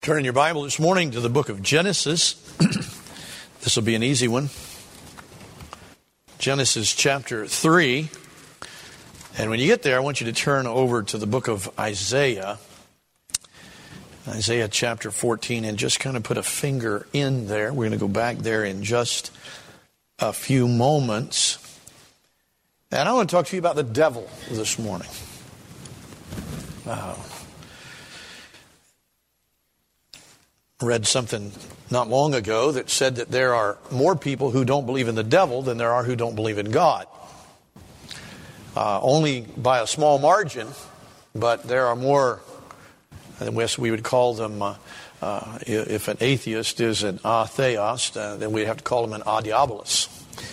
Turn in your Bible this morning to the book of Genesis. This will be an easy one. Genesis chapter 3. And when you get there, I want you to turn over to the book of Isaiah. Isaiah chapter 14, and just kind of put a finger in there. We're going to go back there in just a few moments. And I want to talk to you about the devil this morning. Read something not long ago that said that there are more people who don't believe in the devil than there are who don't believe in God. Only by a small margin, but there are more, I guess we would call them, if an atheist is an atheist, then we'd have to call him an adiabolus.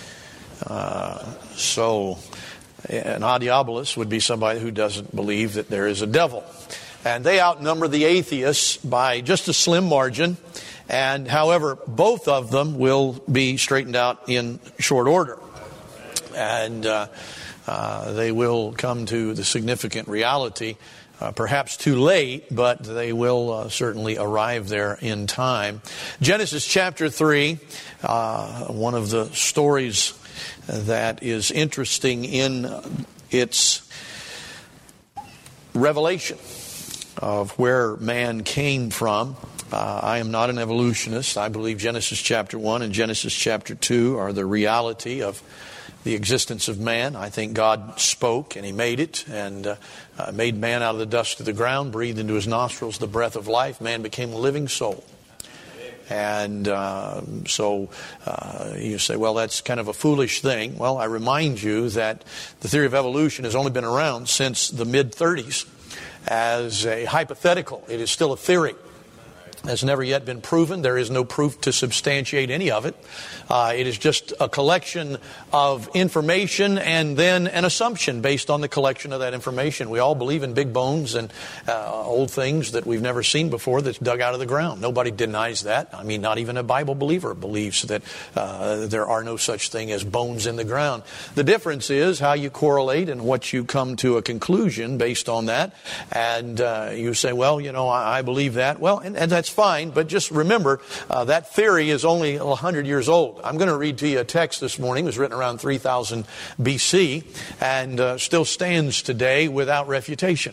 So an adiabolus would be somebody who doesn't believe that there is a devil. And they outnumber the atheists by just a slim margin. And however, both of them will be straightened out in short order. And they will come to the significant reality, perhaps too late, but they will certainly arrive there in time. Genesis chapter 3, one of the stories that is interesting in its revelation of where man came from. I am not an evolutionist. I believe Genesis chapter 1 and Genesis chapter 2 are the reality of the existence of man. I think God spoke and He made it and made man out of the dust of the ground, breathed into his nostrils the breath of life. Man became a living soul. And so you say, well, that's kind of a foolish thing. Well, I remind you that the theory of evolution has only been around since the mid-30s. As a hypothetical, it is still a theory. It has never yet been proven. There is no proof to substantiate any of it. It is just a collection of information and then an assumption based on the collection of that information. We all believe in big bones and old things that we've never seen before that's dug out of the ground. Nobody denies that. I mean, not even a Bible believer believes that there are no such thing as bones in the ground. The difference is how you correlate and what you come to a conclusion based on that. And you say, well, you know, I believe that. Well, and that's fine, but just remember that theory is only 100 years old. I'm going to read to you a text this morning. It was written around 3000 BC and still stands today without refutation.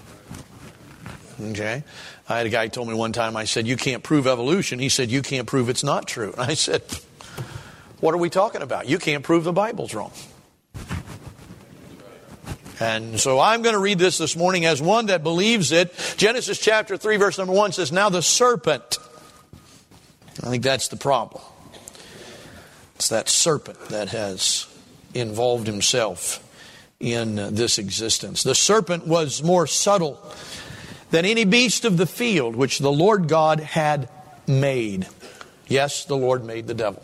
Okay? I had a guy who told me one time, I said, you can't prove evolution. He said, you can't prove it's not true. And I said, what are we talking about? You can't prove the Bible's wrong. And so I'm going to read this morning as one that believes it. Genesis chapter 3 verse number 1 says, now the serpent. I think that's the problem. It's that serpent that has involved himself in this existence. The serpent was more subtle than any beast of the field which the Lord God had made. Yes, the Lord made the devil.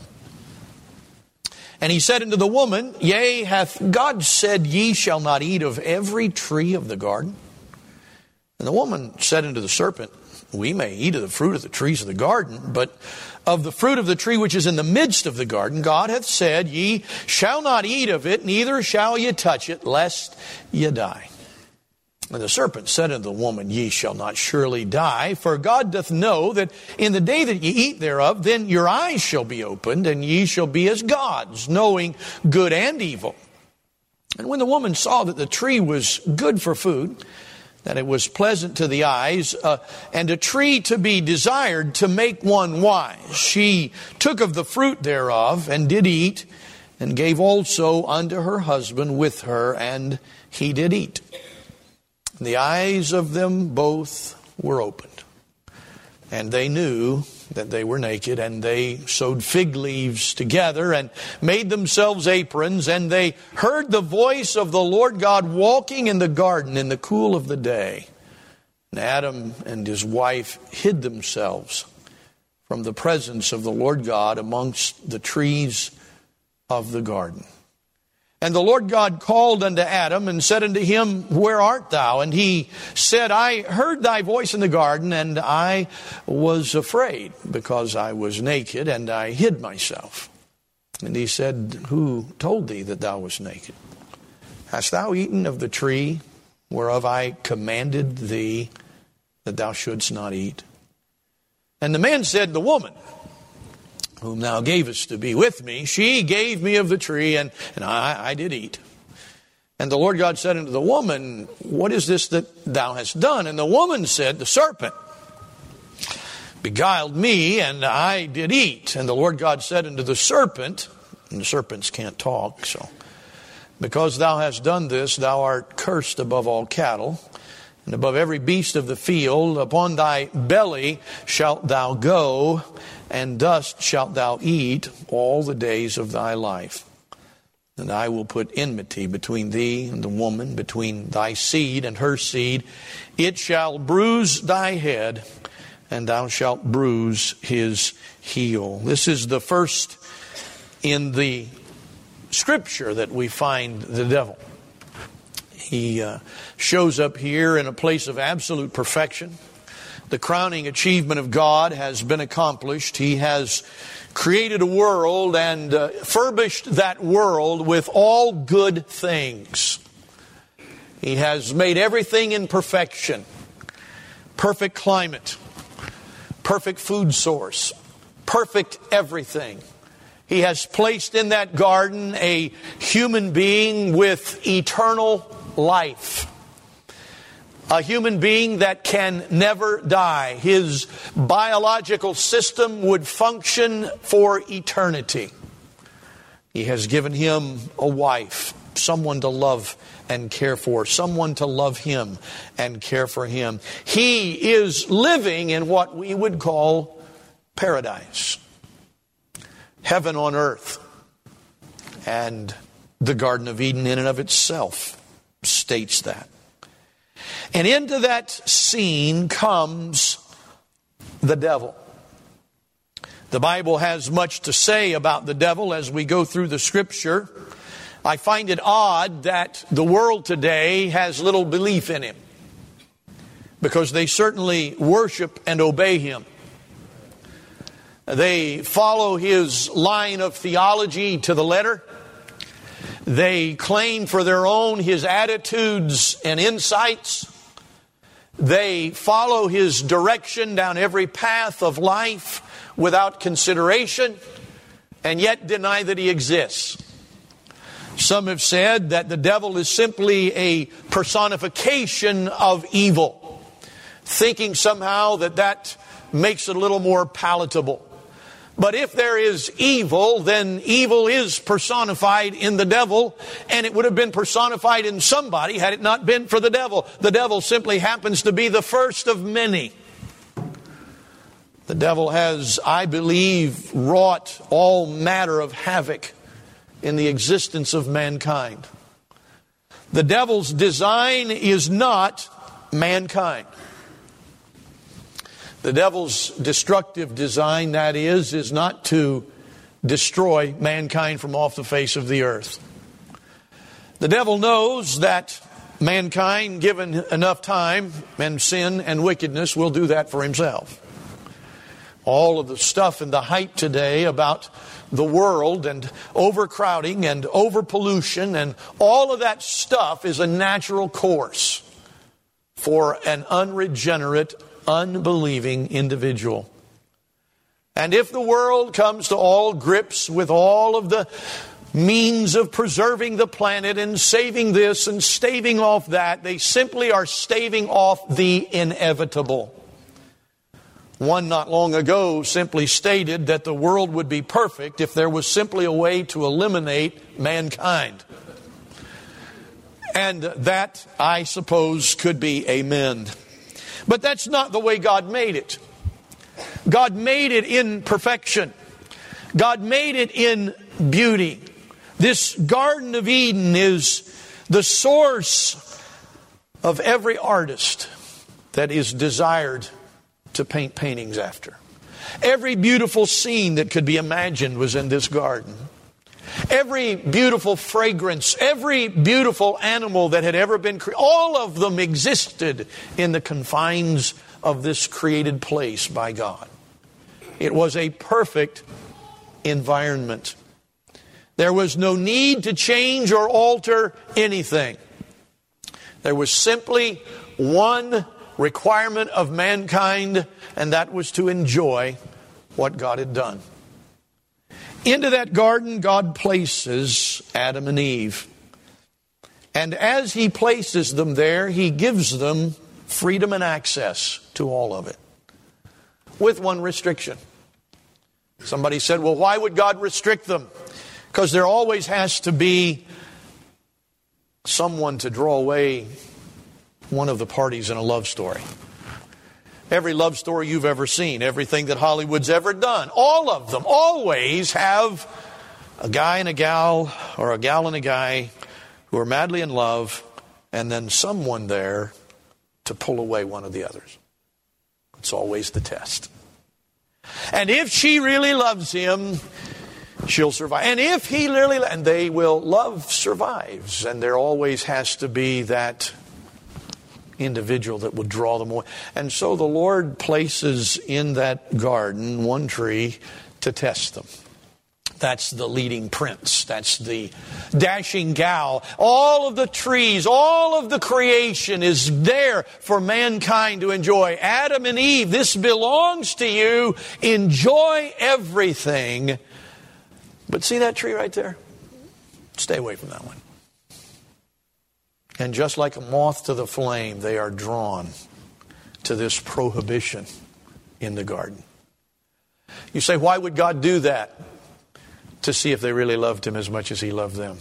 And he said unto the woman, yea, hath God said, ye shall not eat of every tree of the garden? And the woman said unto the serpent, we may eat of the fruit of the trees of the garden, but of the fruit of the tree which is in the midst of the garden, God hath said, ye shall not eat of it, neither shall ye touch it, lest ye die. And the serpent said unto the woman, ye shall not surely die, for God doth know that in the day that ye eat thereof, then your eyes shall be opened, and ye shall be as gods, knowing good and evil. And when the woman saw that the tree was good for food, that it was pleasant to the eyes, and a tree to be desired to make one wise, she took of the fruit thereof, and did eat, and gave also unto her husband with her, and he did eat. The eyes of them both were opened, and they knew that they were naked, and they sewed fig leaves together and made themselves aprons, and they heard the voice of the Lord God walking in the garden in the cool of the day. And Adam and his wife hid themselves from the presence of the Lord God amongst the trees of the garden. And the Lord God called unto Adam and said unto him, where art thou? And he said, I heard thy voice in the garden, and I was afraid, because I was naked, and I hid myself. And he said, who told thee that thou wast naked? Hast thou eaten of the tree whereof I commanded thee that thou shouldst not eat? And the man said, the woman whom thou gavest to be with me, she gave me of the tree, and I did eat. And the Lord God said unto the woman, what is this that thou hast done? And the woman said, the serpent beguiled me, and I did eat. And the Lord God said unto the serpent, and the serpents can't talk, so, because thou hast done this, thou art cursed above all cattle, and above every beast of the field. Upon thy belly shalt thou go, and dust shalt thou eat all the days of thy life. And I will put enmity between thee and the woman, between thy seed and her seed. It shall bruise thy head, and thou shalt bruise his heel. This is the first in the Scripture that we find the devil. He shows up here in a place of absolute perfection. The crowning achievement of God has been accomplished. He has created a world and furbished that world with all good things. He has made everything in perfection. Perfect climate, perfect food source, perfect everything. He has placed in that garden a human being with eternal life. A human being that can never die. His biological system would function for eternity. He has given him a wife, someone to love and care for, someone to love him and care for him. He is living in what we would call paradise. Heaven on earth. And the Garden of Eden in and of itself states that. And into that scene comes the devil. The Bible has much to say about the devil as we go through the Scripture. I find it odd that the world today has little belief in him, because they certainly worship and obey him. They follow his line of theology to the letter. They claim for their own his attitudes and insights. They follow his direction down every path of life without consideration, and yet deny that he exists. Some have said that the devil is simply a personification of evil, thinking somehow that makes it a little more palatable. But if there is evil, then evil is personified in the devil, and it would have been personified in somebody had it not been for the devil. The devil simply happens to be the first of many. The devil has, I believe, wrought all manner of havoc in the existence of mankind. The devil's design is not mankind. The devil's destructive design, that is not to destroy mankind from off the face of the earth. The devil knows that mankind, given enough time, and sin and wickedness, will do that for himself. All of the stuff and the hype today about the world and overcrowding and overpollution and all of that stuff is a natural course for an unregenerate, unbelieving individual. And if the world comes to all grips with all of the means of preserving the planet and saving this and staving off that, they simply are staving off the inevitable. One not long ago simply stated that the world would be perfect if there was simply a way to eliminate mankind. And that, I suppose, could be amen. But that's not the way God made it. God made it in perfection. God made it in beauty. This Garden of Eden is the source of every artist that is desired to paint paintings after. Every beautiful scene that could be imagined was in this garden. Every beautiful fragrance, every beautiful animal that had ever been created, all of them existed in the confines of this created place by God. It was a perfect environment. There was no need to change or alter anything. There was simply one requirement of mankind, and that was to enjoy what God had done. Into that garden, God places Adam and Eve. And as He places them there, He gives them freedom and access to all of it, with one restriction. Somebody said, well, why would God restrict them? Because there always has to be someone to draw away one of the parties in a love story. Every love story you've ever seen, everything that Hollywood's ever done, all of them always have a guy and a gal, or a gal and a guy who are madly in love, and then someone there to pull away one of the others. It's always the test. And if she really loves him, she'll survive. And if he really, and they will, love survives. And there always has to be that individual that will draw them away. And so the Lord places in that garden one tree to test them. That's the leading prince. That's the dashing gal. All of the trees, all of the creation is there for mankind to enjoy. Adam and Eve, this belongs to you. Enjoy everything. But see that tree right there? Stay away from that one. And just like a moth to the flame, they are drawn to this prohibition in the garden. You say, why would God do that? To see if they really loved Him as much as He loved them.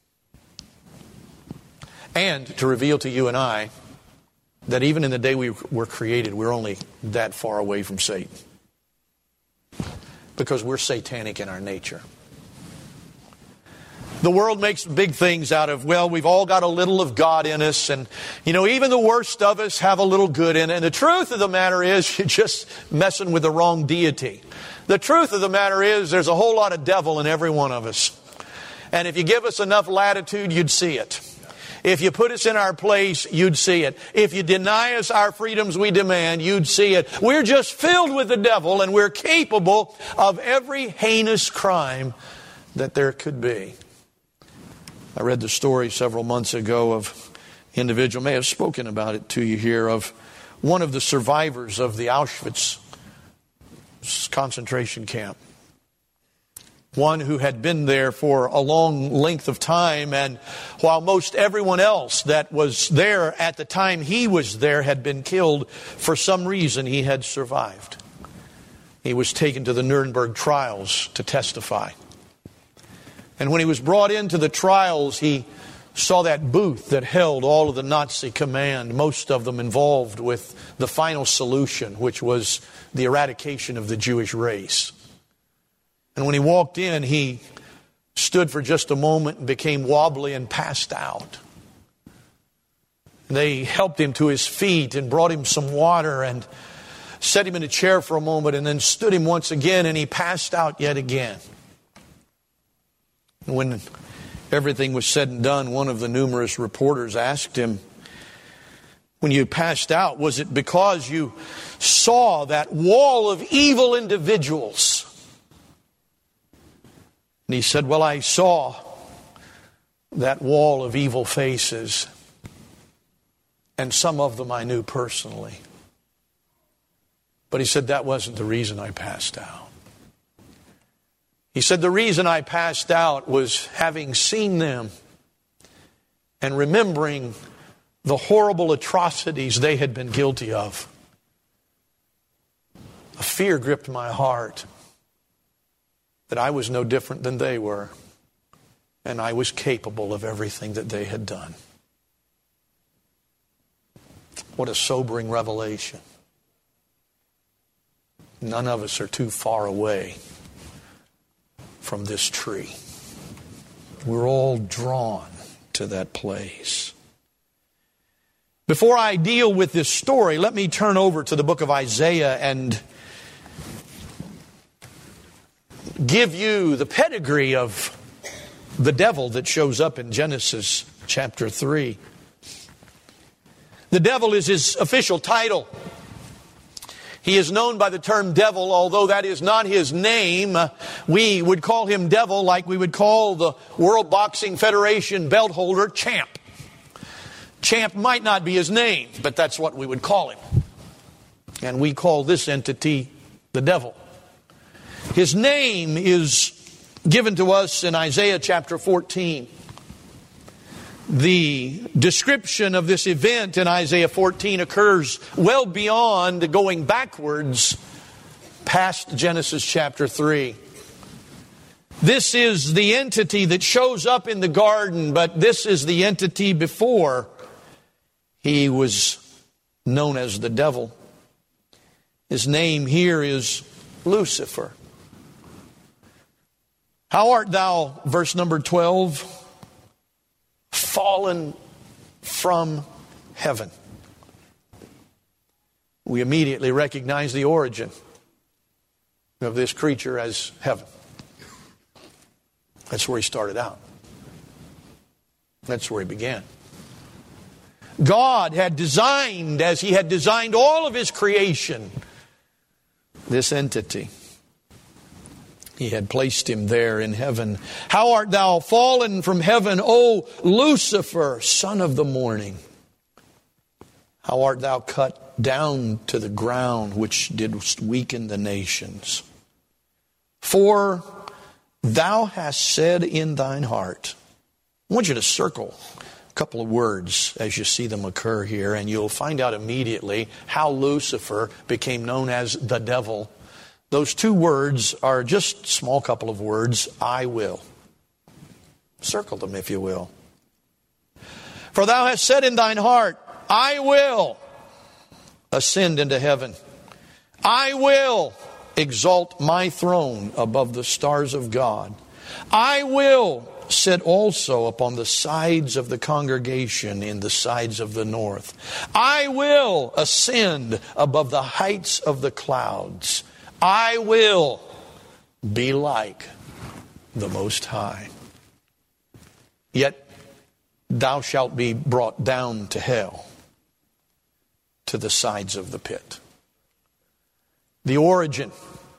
And to reveal to you and I that even in the day we were created, we're only that far away from Satan. Because we're satanic in our nature. The world makes big things out of, well, we've all got a little of God in us. And, even the worst of us have a little good in it. And the truth of the matter is, you're just messing with the wrong deity. The truth of the matter is, there's a whole lot of devil in every one of us. And if you give us enough latitude, you'd see it. If you put us in our place, you'd see it. If you deny us our freedoms we demand, you'd see it. We're just filled with the devil, and we're capable of every heinous crime that there could be. I read the story several months ago of an individual, may have spoken about it to you here, of one of the survivors of the Auschwitz concentration camp. One who had been there for a long length of time, and while most everyone else that was there at the time he was there had been killed, for some reason he had survived. He was taken to the Nuremberg trials to testify. And when he was brought into the trials, he saw that booth that held all of the Nazi command, most of them involved with the final solution, which was the eradication of the Jewish race. And when he walked in, he stood for just a moment and became wobbly and passed out. And they helped him to his feet and brought him some water and set him in a chair for a moment and then stood him once again, and he passed out yet again. And when everything was said and done, one of the numerous reporters asked him, when you passed out, was it because you saw that wall of evil individuals? And he said, well, I saw that wall of evil faces, and some of them I knew personally. But he said, that wasn't the reason I passed out. He said, the reason I passed out was having seen them and remembering the horrible atrocities they had been guilty of. A fear gripped my heart that I was no different than they were, and I was capable of everything that they had done. What a sobering revelation. None of us are too far away from this tree. We're all drawn to that place. Before I deal with this story, let me turn over to the book of Isaiah and give you the pedigree of the devil that shows up in Genesis chapter 3. The devil is his official title. He is known by the term devil, although that is not his name. We would call him devil like we would call the World Boxing Federation belt holder champ. Champ might not be his name, but that's what we would call him. And we call this entity the devil. His name is given to us in Isaiah chapter 14. The description of this event in Isaiah 14 occurs well beyond going backwards past Genesis chapter 3. This is the entity that shows up in the garden, but this is the entity before he was known as the devil. His name here is Lucifer. How art thou, verse number 12, fallen from heaven? We immediately recognize the origin of this creature as heaven. That's where he started out. That's where he began. God had designed, as he had designed all of his creation, this entity. He had placed him there in heaven. How art thou fallen from heaven, O Lucifer, son of the morning? How art thou cut down to the ground, which didst weaken the nations? For thou hast said in thine heart. I want you to circle a couple of words as you see them occur here, and you'll find out immediately how Lucifer became known as the devil. Those two words are just a small couple of words. I will. Circle them, if you will. For thou hast said in thine heart, I will ascend into heaven. I will exalt my throne above the stars of God. I will sit also upon the sides of the congregation in the sides of the north. I will ascend above the heights of the clouds. I will be like the Most High. Yet thou shalt be brought down to hell, to the sides of the pit. The origin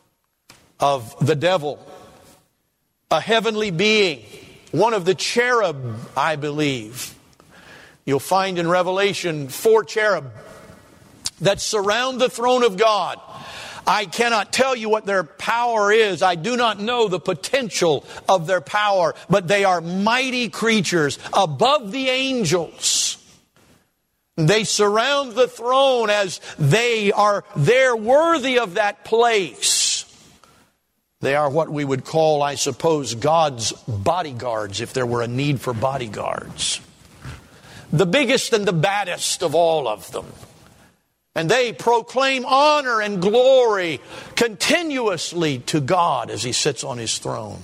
of the devil, a heavenly being, one of the cherub, I believe. You'll find in Revelation 4 cherub that surround the throne of God. I cannot tell you what their power is. I do not know the potential of their power, but they are mighty creatures above the angels. They surround the throne as they're worthy of that place. They are what we would call, I suppose, God's bodyguards, if there were a need for bodyguards. The biggest and the baddest of all of them. And they proclaim honor and glory continuously to God as he sits on his throne.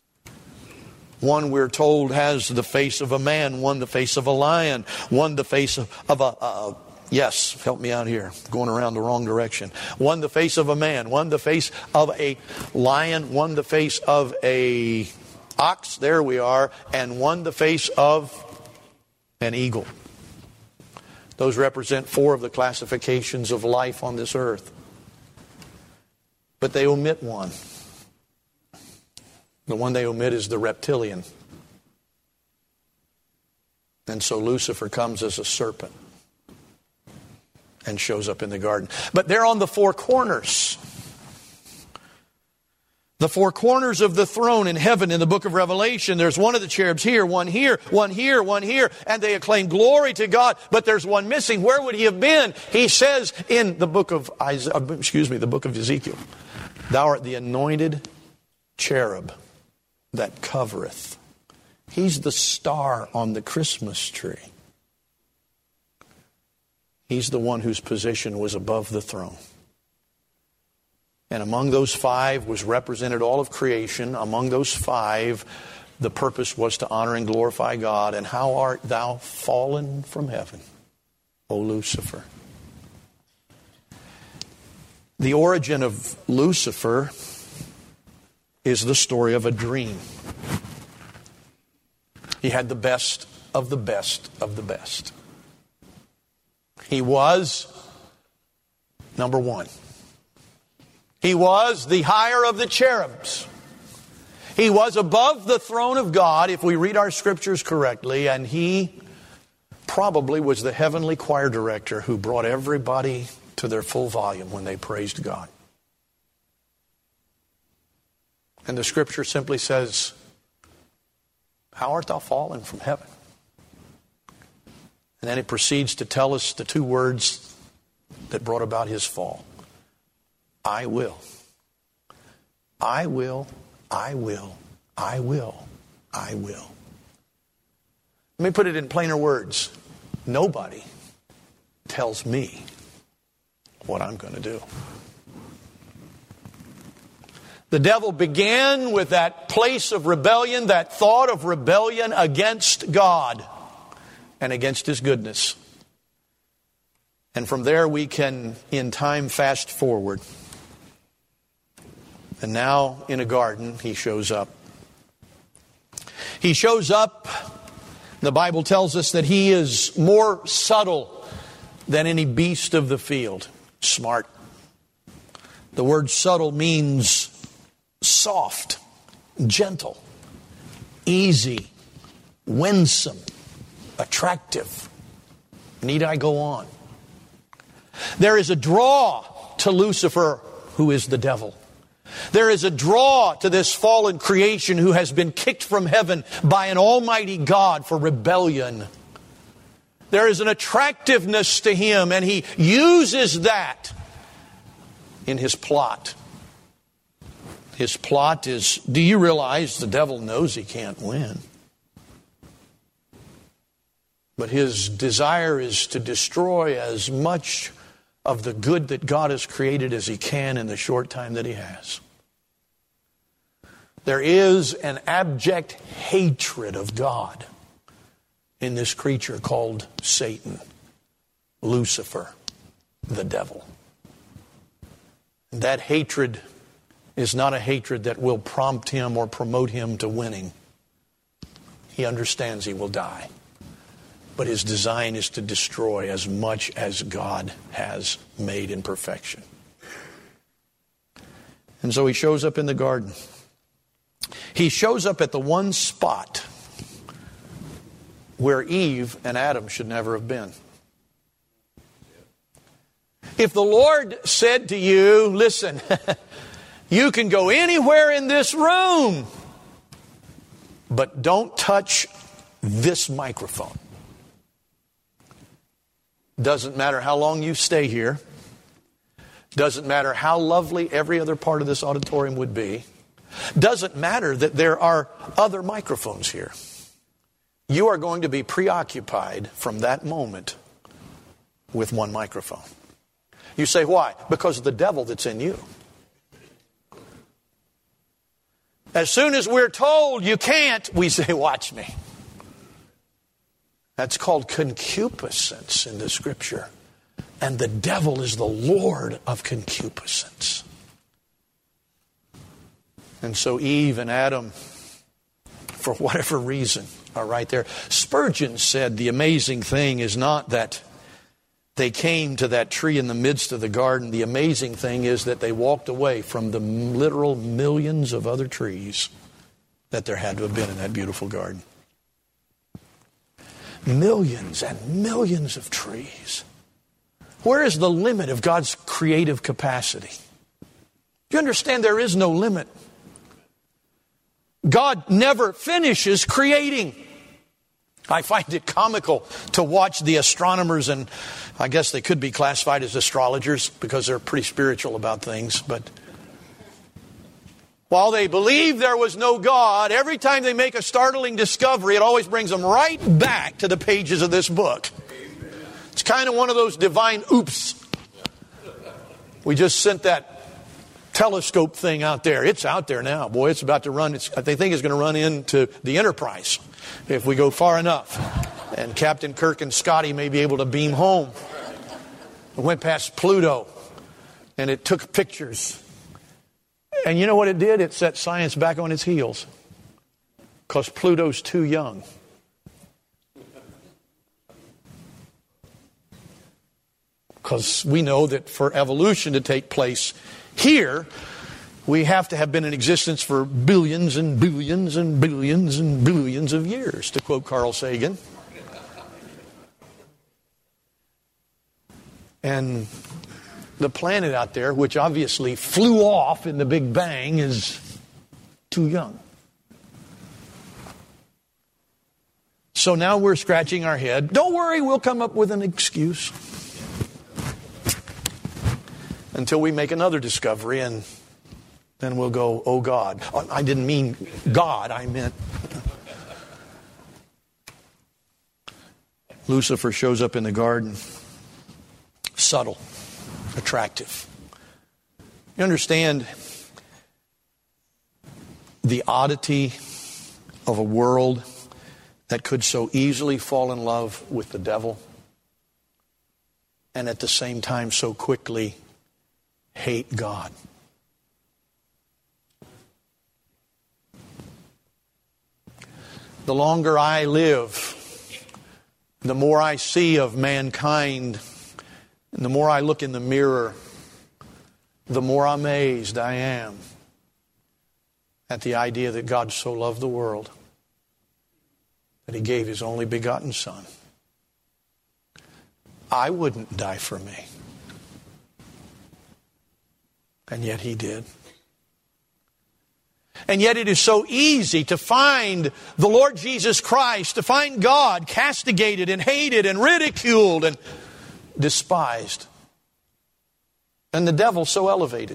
One, we're told, has the face of a man, one the face of a lion, one the face of a yes, help me out here, going around the wrong direction. One the face of a man, one the face of a lion, one the face of a ox, there we are, and one the face of an eagle. Those represent 4 of the classifications of life on this earth. But they omit one. The one they omit is the reptilian. And so Lucifer comes as a serpent and shows up in the garden. But they're on the 4 corners. The 4 corners of the throne in heaven in the book of Revelation. There's one of the cherubs here, one here, one here, one here. And they acclaim glory to God. But there's one missing. Where would he have been? He says in the book of the book of Ezekiel, thou art the anointed cherub that covereth. He's the star on the Christmas tree. He's the one whose position was above the throne. And among those 5 was represented all of creation. Among those 5, the purpose was to honor and glorify God. And how art thou fallen from heaven, O Lucifer? The origin of Lucifer is the story of a dream. He had the best of the best of the best. He was number 1. He was the higher of the cherubs. He was above the throne of God, if we read our scriptures correctly, and he probably was the heavenly choir director who brought everybody to their full volume when they praised God. And the scripture simply says, how art thou fallen from heaven? And then it proceeds to tell us the two words that brought about his fall. I will. I will. I will. I will. I will. Let me put it in plainer words. Nobody tells me what I'm going to do. The devil began with that place of rebellion, that thought of rebellion against God and against His goodness. And from there we can, in time, fast forward. And now in a garden, he shows up. He shows up. The Bible tells us that he is more subtle than any beast of the field. Smart. The word subtle means soft, gentle, easy, winsome, attractive. Need I go on? There is a draw to Lucifer, who is the devil. There is a draw to this fallen creation who has been kicked from heaven by an almighty God for rebellion. There is an attractiveness to him, and he uses that in his plot. His plot is, do you realize the devil knows he can't win? But his desire is to destroy as much of the good that God has created as he can in the short time that he has. There is an abject hatred of God in this creature called Satan, Lucifer, the devil. And that hatred is not a hatred that will prompt him or promote him to winning. He understands he will die. But his design is to destroy as much as God has made in perfection. And so he shows up in the garden. He shows up at the one spot where Eve and Adam should never have been. If the Lord said to you, listen, you can go anywhere in this room, but don't touch this microphone. Doesn't matter how long you stay here. Doesn't matter how lovely every other part of this auditorium would be. Doesn't matter that there are other microphones here. You are going to be preoccupied from that moment with one microphone. You say, why? Because of the devil that's in you. As soon as we're told you can't, we say, watch me. That's called concupiscence in the Scripture. And the devil is the Lord of concupiscence. And so Eve and Adam, for whatever reason, are right there. Spurgeon said the amazing thing is not that they came to that tree in the midst of the garden. The amazing thing is that they walked away from the literal millions of other trees that there had to have been in that beautiful garden. Millions and millions of trees. Where is the limit of God's creative capacity? You understand there is no limit. God never finishes creating. I find it comical to watch the astronomers, and I guess they could be classified as astrologers because they're pretty spiritual about things, but while they believe there was no God, every time they make a startling discovery, it always brings them right back to the pages of this book. It's kind of one of those divine oops. We just sent that telescope thing out there. It's out there now. Boy, it's about to run. They think it's going to run into the Enterprise if we go far enough. And Captain Kirk and Scotty may be able to beam home. It went past Pluto, and it took pictures. And you know what it did? It set science back on its heels. Because Pluto's too young. Because we know that for evolution to take place here, we have to have been in existence for billions and billions and billions and billions of years, to quote Carl Sagan. And the planet out there, which obviously flew off in the Big Bang, is too young. So now we're scratching our head. Don't worry, we'll come up with an excuse. Until we make another discovery, and then we'll go, oh God. I didn't mean God, I meant... Lucifer shows up in the garden. Subtle. Attractive. You understand the oddity of a world that could so easily fall in love with the devil and at the same time so quickly hate God? The longer I live, the more I see of mankind, and the more I look in the mirror, the more amazed I am at the idea that God so loved the world that He gave His only begotten Son. I wouldn't die for me. And yet He did. And yet it is so easy to find the Lord Jesus Christ, to find God castigated and hated and ridiculed and despised. And the devil so elevated.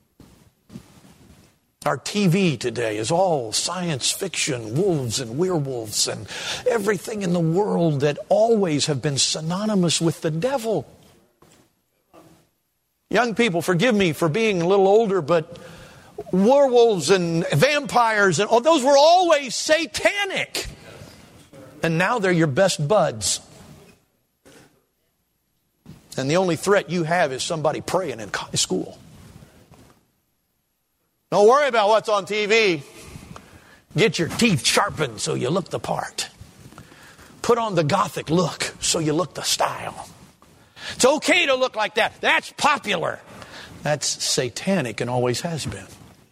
Our TV today is all science fiction, wolves and werewolves and everything in the world that always have been synonymous with the devil. Young people, forgive me for being a little older, but werewolves and vampires and those were always satanic. And now they're your best buds. And the only threat you have is somebody praying in school. Don't worry about what's on TV. Get your teeth sharpened so you look the part. Put on the gothic look so you look the style. It's okay to look like that. That's popular. That's satanic and always has been.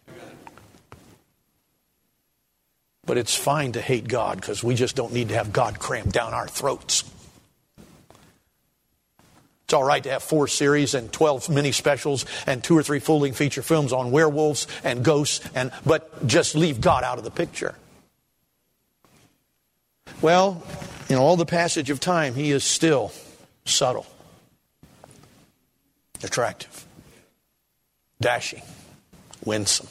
But it's fine to hate God because we just don't need to have God crammed down our throats. It's all right to have 4 series and 12 mini specials and 2 or 3 full-length feature films on werewolves and ghosts, but just leave God out of the picture. Well, in all the passage of time, He is still subtle, attractive, dashing, winsome.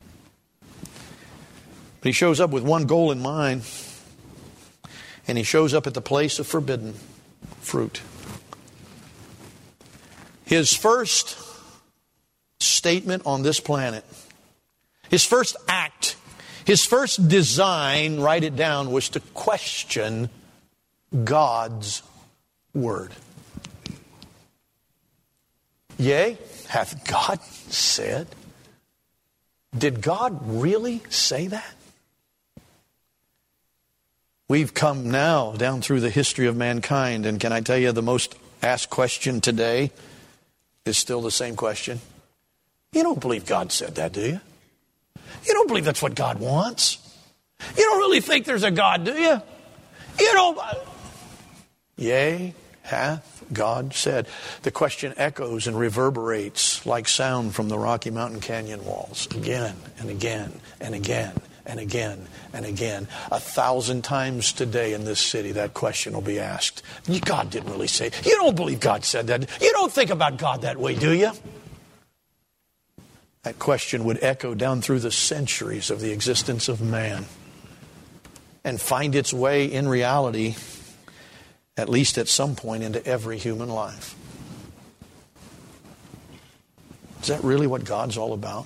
But He shows up with one goal in mind, and He shows up at the place of forbidden fruit. His first statement on this planet, His first act, His first design, write it down, was to question God's Word. Yea, hath God said? Did God really say that? We've come now down through the history of mankind, and can I tell you the most asked question today is still the same question. You don't believe God said that, do you? You don't believe that's what God wants? You don't really think there's a God, do you? You don't. Yea, hath God said. The question echoes and reverberates like sound from the Rocky Mountain Canyon walls again and again and again and again and again. 1,000 times today in this city that question will be asked. God didn't really say it. You don't believe God said that. You don't think about God that way, do you? That question would echo down through the centuries of the existence of man and find its way in reality, at least at some point, into every human life. Is that really what God's all about?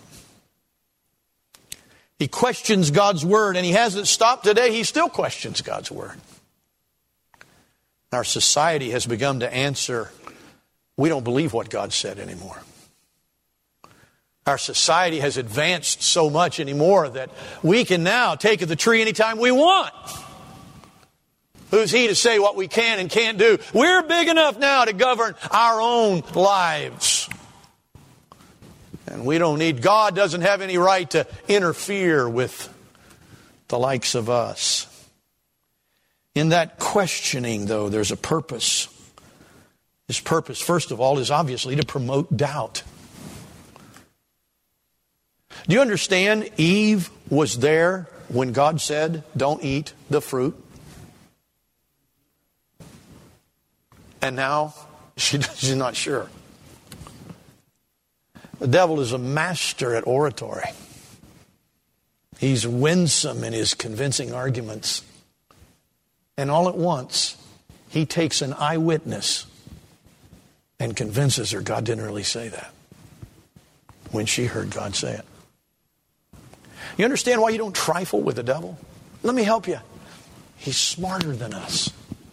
He questions God's Word, and He hasn't stopped today. He still questions God's Word. Our society has begun to answer, we don't believe what God said anymore. Our society has advanced so much anymore that we can now take of the tree anytime we want. Who's He to say what we can and can't do? We're big enough now to govern our own lives. And we don't need, God doesn't have any right to interfere with the likes of us. In that questioning, though, there's a purpose. His purpose, first of all, is obviously to promote doubt. Do you understand? Eve was there when God said, don't eat the fruit. And now she's not sure. The devil is a master at oratory. He's winsome in his convincing arguments. And all at once, he takes an eyewitness and convinces her God didn't really say that when she heard God say it. You understand why you don't trifle with the devil? Let me help you. He's smarter than us.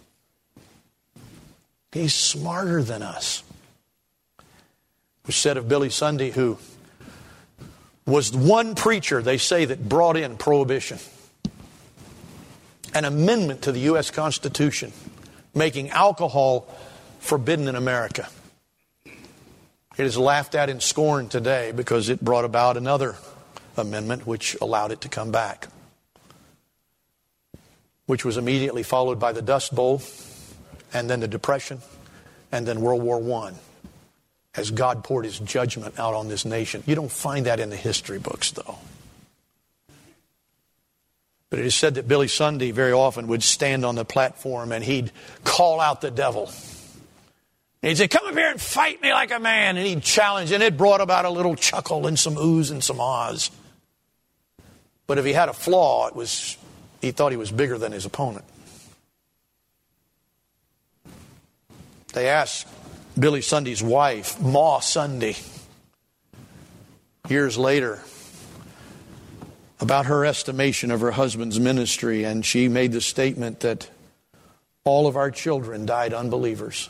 He's smarter than us. It was said of Billy Sunday, who was one preacher, they say, that brought in prohibition. An amendment to the U.S. Constitution making alcohol forbidden in America. It is laughed at in scorn today because it brought about another amendment which allowed it to come back, which was immediately followed by the Dust Bowl and then the Depression and then World War I, as God poured his judgment out on this nation. You don't find that in the history books, though. But it is said that Billy Sunday very often would stand on the platform and he'd call out the devil. And he'd say, come up here and fight me like a man. And he'd challenge, and it brought about a little chuckle and some oohs and some ahs. But if he had a flaw, he thought he was bigger than his opponent. They asked Billy Sunday's wife, Ma Sunday, years later, about her estimation of her husband's ministry, and she made the statement that all of our children died unbelievers.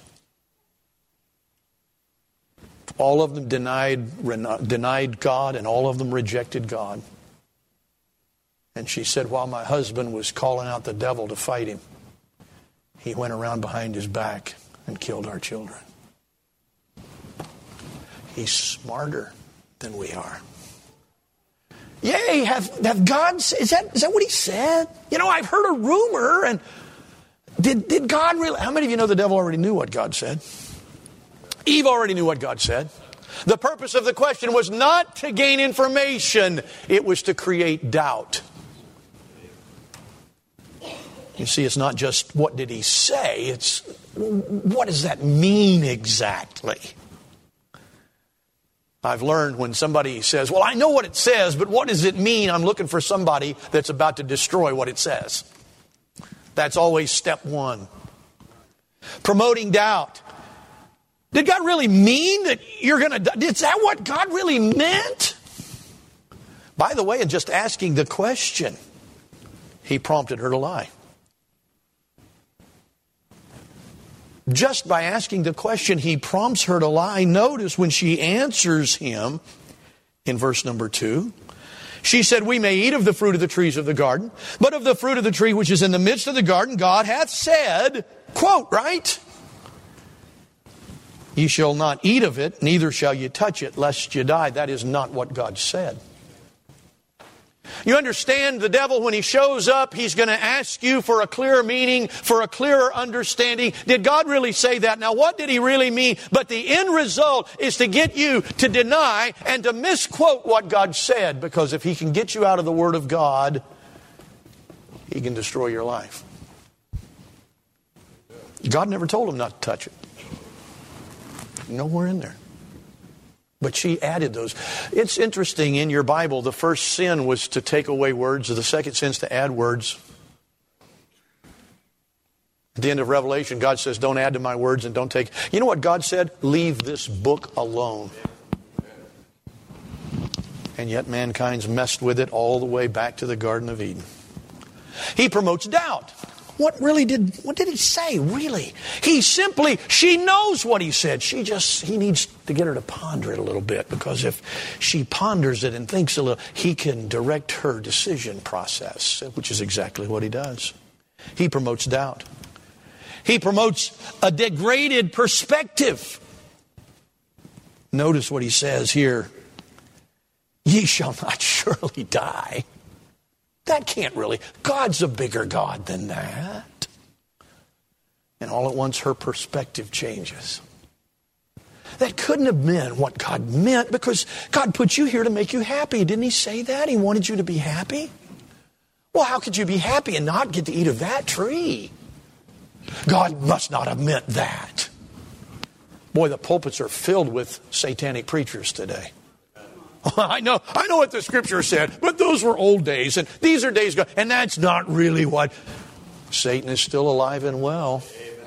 All of them denied God, and all of them rejected God. And she said, while my husband was calling out the devil to fight him, he went around behind his back and killed our children. He's smarter than we are. Yea, have God, is that what he said? You know, I've heard a rumor, and did God really? How many of you know the devil already knew what God said? Eve already knew what God said. The purpose of the question was not to gain information, it was to create doubt. You see, it's not just what did he say, it's what does that mean exactly? I've learned when somebody says, well, I know what it says, but what does it mean? I'm looking for somebody that's about to destroy what it says. That's always step one. Promoting doubt. Did God really mean that you're going to die? Is that what God really meant? By the way, in just asking the question, he prompted her to lie. Just by asking the question, he prompts her to lie. Notice when she answers him in verse number 2, she said, we may eat of the fruit of the trees of the garden, but of the fruit of the tree which is in the midst of the garden, God hath said, quote, right? Ye shall not eat of it, neither shall ye touch it, lest ye die. That is not what God said. You understand, the devil, when he shows up, he's going to ask you for a clearer meaning, for a clearer understanding. Did God really say that? Now, what did he really mean? But the end result is to get you to deny and to misquote what God said, because if he can get you out of the Word of God, he can destroy your life. God never told him not to touch it. Nowhere in there. But she added those. It's interesting, in your Bible, the first sin was to take away words. The second sin is to add words. At the end of Revelation, God says, don't add to my words and don't take. You know what God said? Leave this book alone. And yet mankind's messed with it all the way back to the Garden of Eden. He promotes doubt. What did he say, really? She knows what he said. He needs to get her to ponder it a little bit, because if she ponders it and thinks a little, he can direct her decision process, which is exactly what he does. He promotes doubt. He promotes a degraded perspective. Notice what he says here. Ye shall not surely die. That can't really. God's a bigger God than that. And all at once her perspective changes. that couldn't have meant what God meant, because God put you here to make you happy. Didn't He say that? He wanted you to be happy. Well, how could you be happy and not get to eat of that tree? God must not have meant that. Boy, the pulpits are filled with satanic preachers today. I know what the Scripture said, but those were old days, and these are days gone, and that's not really what. Satan is still alive and well.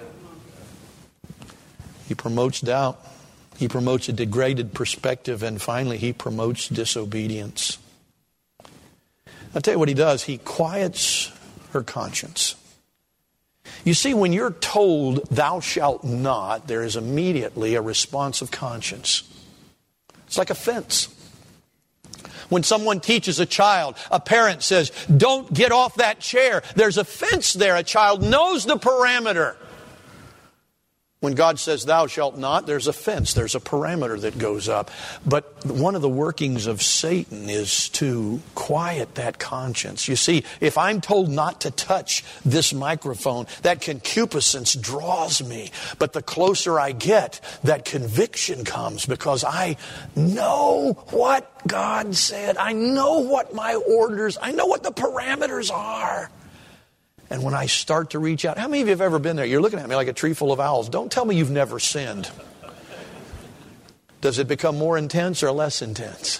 He promotes doubt. He promotes a degraded perspective, and finally he promotes disobedience. I'll tell you what he does. He quiets her conscience. You see, when you're told, thou shalt not, there is immediately a response of conscience. It's like a fence. When someone teaches a child, a parent says, don't get off that chair. There's a fence there. A child knows the parameter. When God says, thou shalt not, there's a fence. There's a parameter that goes up. But one of the workings of Satan is to quiet that conscience. You see, if I'm told not to touch this microphone, that concupiscence draws me. But the closer I get, that conviction comes, because I know what God said. I know what my orders, I know what the parameters are. And when I start to reach out, how many of you have ever been there? You're looking at me like a tree full of owls. Don't tell me you've never sinned. Does it become more intense or less intense?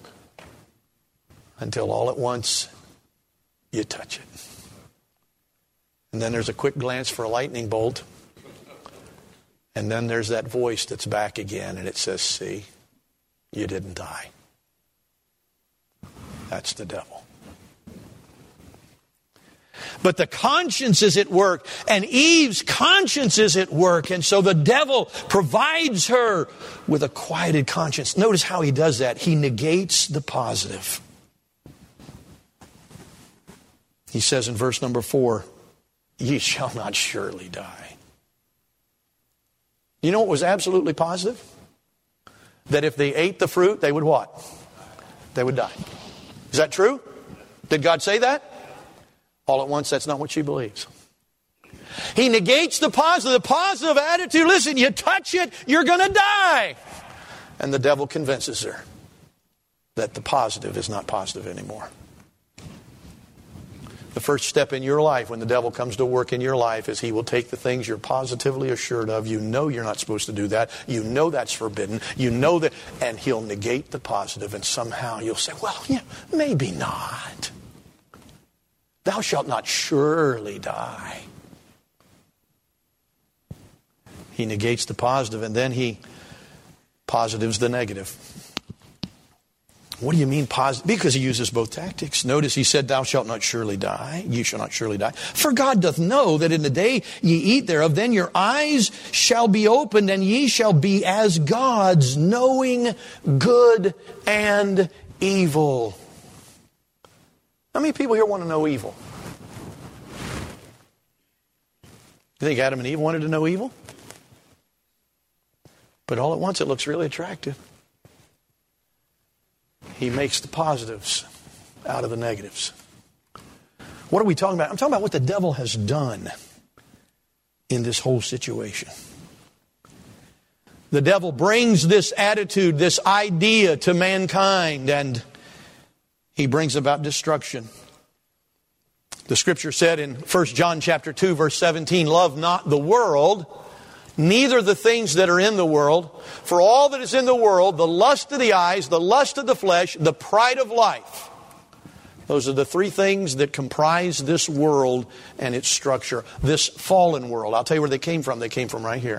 Until all at once, you touch it. And then there's a quick glance for a lightning bolt. And then there's that voice that's back again, and it says, see, you didn't die. That's the devil. But the conscience is at work, and Eve's conscience is at work, and so the devil provides her with a quieted conscience. Notice how he does that. He negates the positive. He says in verse number 4, ye shall not surely die. You know what was absolutely positive? That if they ate the fruit, they would what? They would die. Is that true? Did God say that? All at once, that's not what she believes. He negates the positive attitude. Listen, you touch it, you're going to die. And the devil convinces her that the positive is not positive anymore. The first step in your life when the devil comes to work in your life is he will take the things you're positively assured of. You know you're not supposed to do that. You know that's forbidden. You know that. And he'll negate the positive, and somehow you'll say, well, yeah, maybe not. Thou shalt not surely die. He negates the positive, and then he positives the negative. What do you mean positive? Because he uses both tactics. Notice he said, thou shalt not surely die. You shall not surely die. For God doth know that in the day ye eat thereof, then your eyes shall be opened, and ye shall be as gods, knowing good and evil. How many people here want to know evil? You think Adam and Eve wanted to know evil? But all at once it looks really attractive. He makes the positives out of the negatives. What are we talking about? I'm talking about what the devil has done in this whole situation. The devil brings this attitude, this idea to mankind, and he brings about destruction. The Scripture said in 1 John chapter 2, verse 17, love not the world, neither the things that are in the world. For all that is in the world, the lust of the eyes, the lust of the flesh, the pride of life. Those are the three things that comprise this world and its structure. This fallen world. I'll tell you where they came from. They came from right here.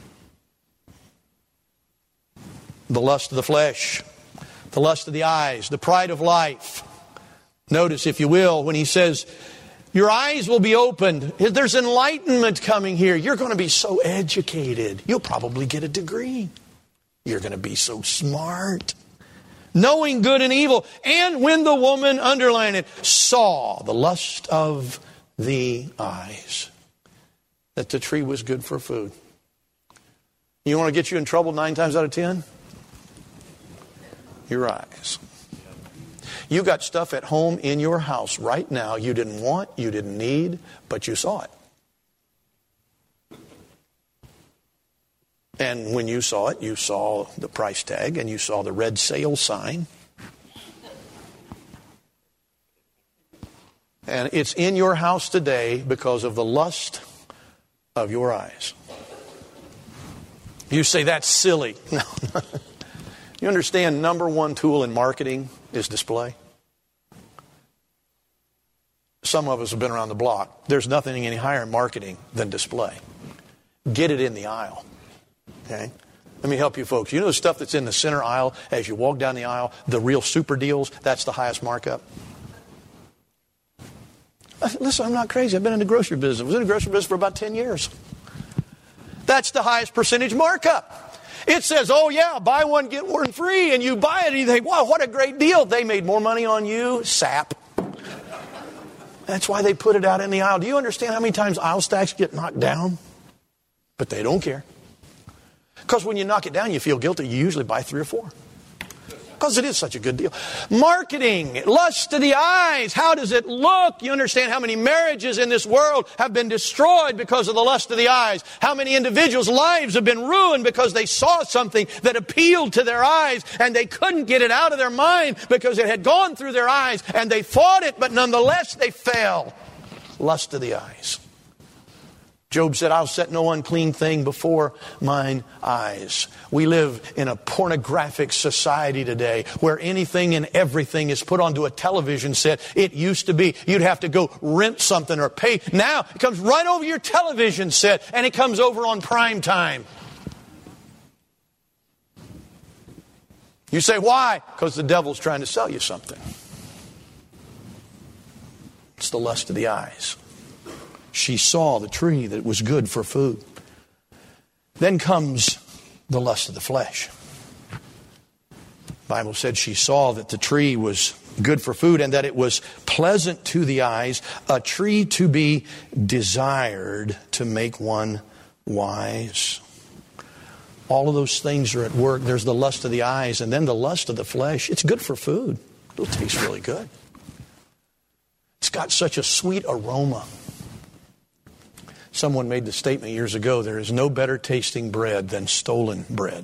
The lust of the flesh, the lust of the eyes, the pride of life. Notice, if you will, when he says, your eyes will be opened. There's enlightenment coming here. You're going to be so educated. You'll probably get a degree. You're going to be so smart. Knowing good and evil. And when the woman, underline it, saw the lust of the eyes, that the tree was good for food. You want to get you in trouble 9 times out of 10? Your eyes. You got stuff at home in your house right now you didn't want, you didn't need, but you saw it. And when you saw it, you saw the price tag and you saw the red sale sign. And it's in your house today because of the lust of your eyes. You say, that's silly. No. You understand, number one tool in marketing is display? Some of us have been around the block. There's nothing any higher in marketing than display. Get it in the aisle. Okay? Let me help you folks. You know the stuff that's in the center aisle as you walk down the aisle, the real super deals, that's the highest markup. Listen, I'm not crazy. I've been in the grocery business. I was in the grocery business for about 10 years. That's the highest percentage markup. It says, oh yeah, buy one, get one free, and you buy it and you think, wow, what a great deal. They made more money on you. Sap. That's why they put it out in the aisle. Do you understand how many times aisle stacks get knocked down? But they don't care. Because when you knock it down, you feel guilty. You usually buy 3 or 4. Because it is such a good deal. Marketing, lust to the eyes. How does it look? You understand how many marriages in this world have been destroyed because of the lust of the eyes. How many individuals' lives have been ruined because they saw something that appealed to their eyes and they couldn't get it out of their mind because it had gone through their eyes and they fought it, but nonetheless they fell. Lust of the eyes. Job said, I'll set no unclean thing before mine eyes. We live in a pornographic society today where anything and everything is put onto a television set. It used to be you'd have to go rent something or pay. Now it comes right over your television set and it comes over on prime time. You say, why? Because the devil's trying to sell you something. It's the lust of the eyes. She saw the tree that was good for food. Then comes the lust of the flesh. The Bible said she saw that the tree was good for food and that it was pleasant to the eyes, a tree to be desired to make one wise. All of those things are at work. There's the lust of the eyes and then the lust of the flesh. It's good for food. It'll taste really good. It's got such a sweet aroma. Someone made the statement years ago, there is no better tasting bread than stolen bread.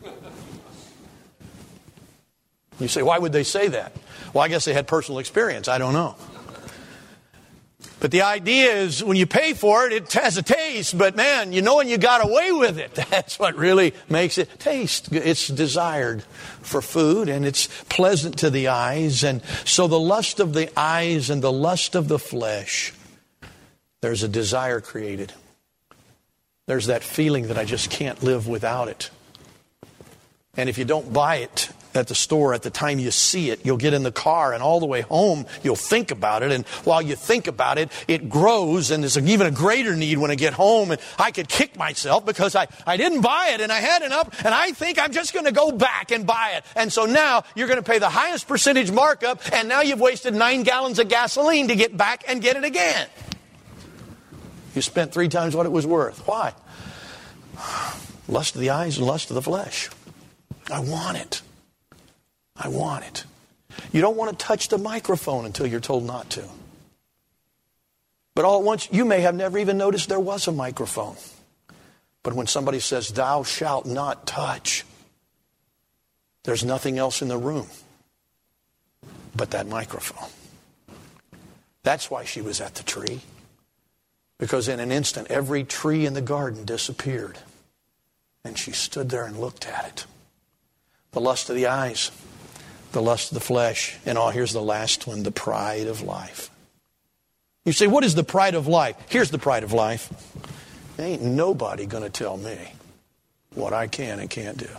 You say, why would they say that? Well, I guess they had personal experience. I don't know. But the idea is when you pay for it, it has a taste. But man, you know when you got away with it. That's what really makes it taste. It's desired for food and it's pleasant to the eyes. And so the lust of the eyes and the lust of the flesh, there's a desire created. There's that feeling that I just can't live without it. And if you don't buy it at the store at the time you see it, you'll get in the car and all the way home you'll think about it. And while you think about it, it grows and there's even a greater need when I get home. And I could kick myself because I didn't buy it and I had enough and I think I'm just going to go back and buy it. And so now you're going to pay the highest percentage markup and now you've wasted 9 gallons of gasoline to get back and get it again. You spent 3 times what it was worth. Why? Lust of the eyes and lust of the flesh. I want it. I want it. You don't want to touch the microphone until you're told not to. But all at once, you may have never even noticed there was a microphone. But when somebody says, thou shalt not touch, there's nothing else in the room but that microphone. That's why she was at the tree. Because in an instant, every tree in the garden disappeared. And she stood there and looked at it. The lust of the eyes, the lust of the flesh, and here's the last one, the pride of life. You say, what is the pride of life? Here's the pride of life. Ain't nobody going to tell me what I can and can't do.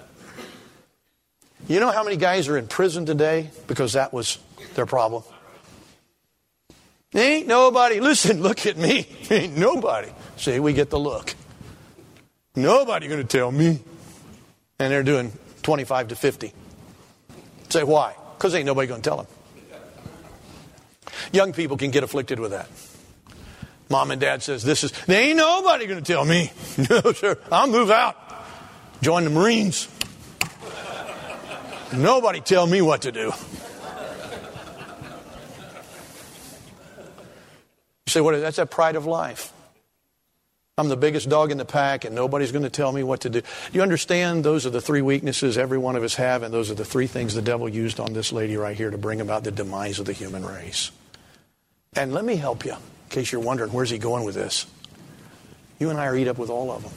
You know how many guys are in prison today because that was their problem? Ain't nobody, listen, look at me. Ain't nobody. See, we get the look. Nobody going to tell me. And they're doing 25 to 50. Say, why? Because ain't nobody going to tell them. Young people can get afflicted with that. Mom and dad says, there ain't nobody going to tell me. No, sir, I'll move out. Join the Marines. Nobody tell me what to do. You say, what is that? That's that pride of life. I'm the biggest dog in the pack and nobody's going to tell me what to do. You understand those are the three weaknesses every one of us have, and those are the three things the devil used on this lady right here to bring about the demise of the human race. And let me help you, in case you're wondering, where's he going with this? You and I are eat up with all of them.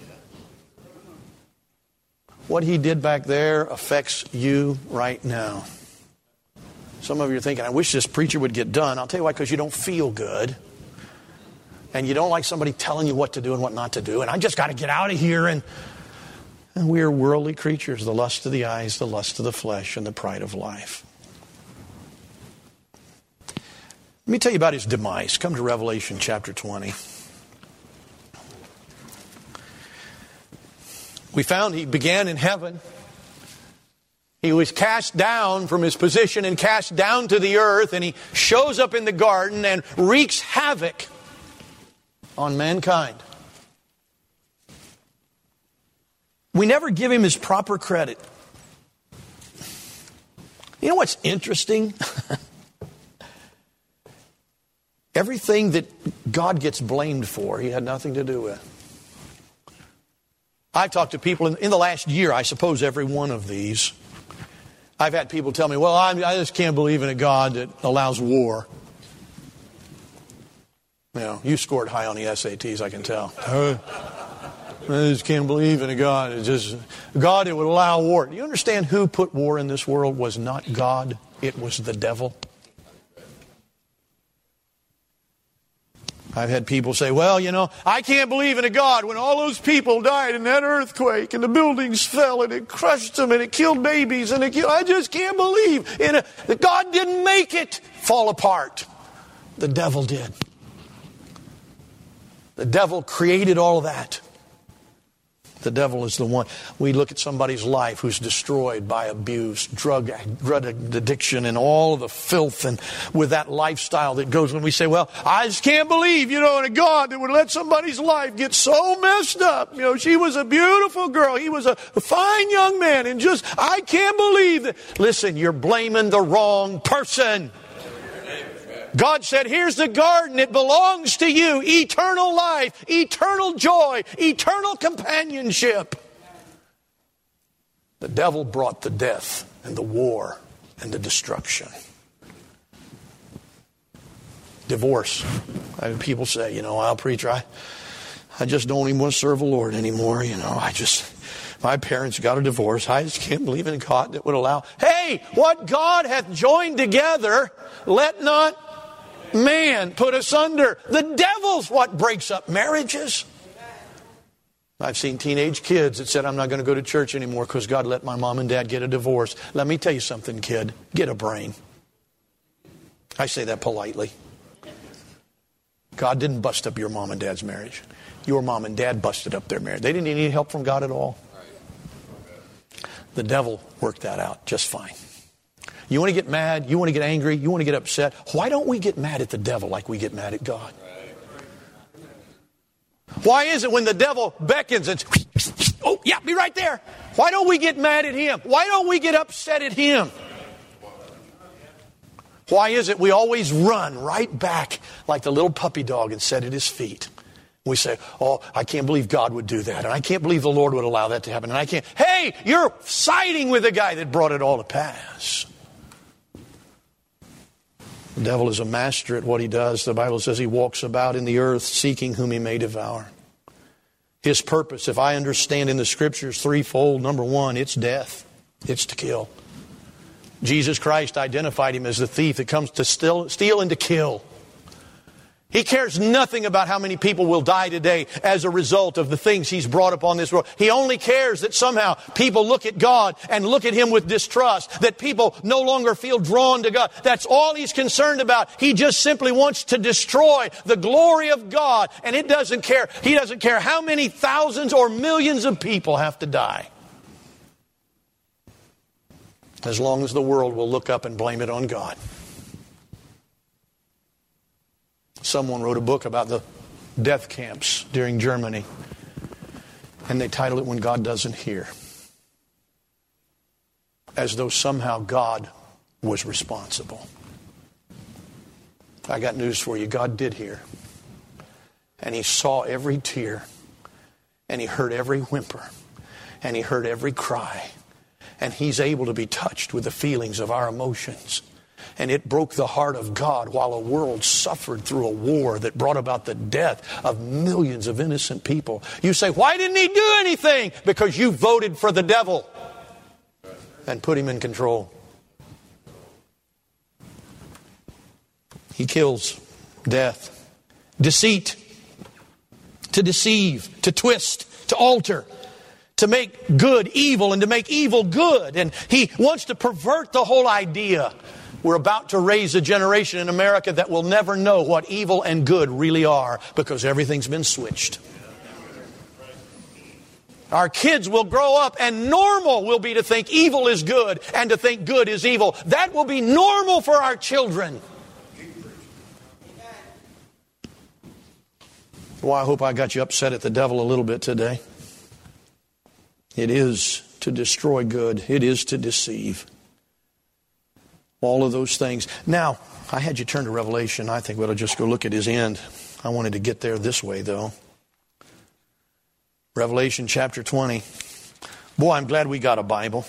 What he did back there affects you right now. Some of you are thinking, I wish this preacher would get done. I'll tell you why, because you don't feel good. And you don't like somebody telling you what to do and what not to do. And I just got to get out of here. And we are worldly creatures, the lust of the eyes, the lust of the flesh, and the pride of life. Let me tell you about his demise. Come to Revelation chapter 20. We found he began in heaven. He was cast down from his position and cast down to the earth. And he shows up in the garden and wreaks havoc on mankind. We never give him his proper credit. You know what's interesting? Everything that God gets blamed for, he had nothing to do with. I've talked to people in the last year, I suppose every one of these. I've had people tell me, well, I just can't believe in a God that allows war. You know, you scored high on the SATs, I can tell. I just can't believe in a God. It's just God that would allow war. Do you understand who put war in this world was not God? It was the devil. I've had people say, well, you know, I can't believe in a God when all those people died in that earthquake and the buildings fell and it crushed them and it killed babies and I just can't believe in that God didn't make it fall apart. The devil did. The devil created all of that. The devil is the one. We look at somebody's life who's destroyed by abuse, drug addiction, and all of the filth, and with that lifestyle that goes when we say, well, I just can't believe, in a God that would let somebody's life get so messed up. She was a beautiful girl. He was a fine young man, and I can't believe that. Listen, you're blaming the wrong person. God said, here's the garden. It belongs to you. Eternal life, eternal joy, eternal companionship. The devil brought the death and the war and the destruction. Divorce. I have people say, well, preacher, I just don't even want to serve the Lord anymore. My parents got a divorce. I just can't believe in God that would allow. Hey, what God hath joined together, let not man put asunder. The devil's what breaks up marriages. I've seen teenage kids that said, I'm not going to go to church anymore because God let my mom and dad get a divorce. Let me tell you something, kid. Get a brain. I say that politely. God didn't bust up your mom and dad's marriage. Your mom and dad busted up their marriage. They didn't need any help from God at all. The devil worked that out just fine. You want to get mad, you want to get angry, you want to get upset. Why don't we get mad at the devil like we get mad at God? Why is it when the devil beckons and, oh, yeah, be right there. Why don't we get mad at him? Why don't we get upset at him? Why is it we always run right back like the little puppy dog and sit at his feet? We say, oh, I can't believe God would do that. And I can't believe the Lord would allow that to happen. And I can't. Hey, you're siding with the guy that brought it all to pass. The devil is a master at what he does. The Bible says he walks about in the earth seeking whom he may devour. His purpose, if I understand in the Scriptures, threefold. Number one, it's death. It's to kill. Jesus Christ identified him as the thief that comes to steal and to kill. He cares nothing about how many people will die today as a result of the things he's brought upon this world. He only cares that somehow people look at God and look at him with distrust, that people no longer feel drawn to God. That's all he's concerned about. He just simply wants to destroy the glory of God, and it doesn't care. He doesn't care how many thousands or millions of people have to die, as long as the world will look up and blame it on God. Someone wrote a book about the death camps during Germany, and they titled it When God Doesn't Hear, as though somehow God was responsible. I got news for you. God did hear. And He saw every tear. And He heard every whimper. And He heard every cry. And He's able to be touched with the feelings of our emotions. And it broke the heart of God while a world suffered through a war that brought about the death of millions of innocent people. You say, why didn't He do anything? Because you voted for the devil and put him in control. He kills, death, deceit, to deceive, to twist, to alter, to make good evil and to make evil good. And he wants to pervert the whole idea. We're about to raise a generation in America that will never know what evil and good really are because everything's been switched. Our kids will grow up and normal will be to think evil is good and to think good is evil. That will be normal for our children. Well, I hope I got you upset at the devil a little bit today. It is to destroy good. It is to deceive. All of those things. Now, I had you turn to Revelation. I think we'll just go look at his end. I wanted to get there this way, though. Revelation chapter 20. Boy, I'm glad we got a Bible.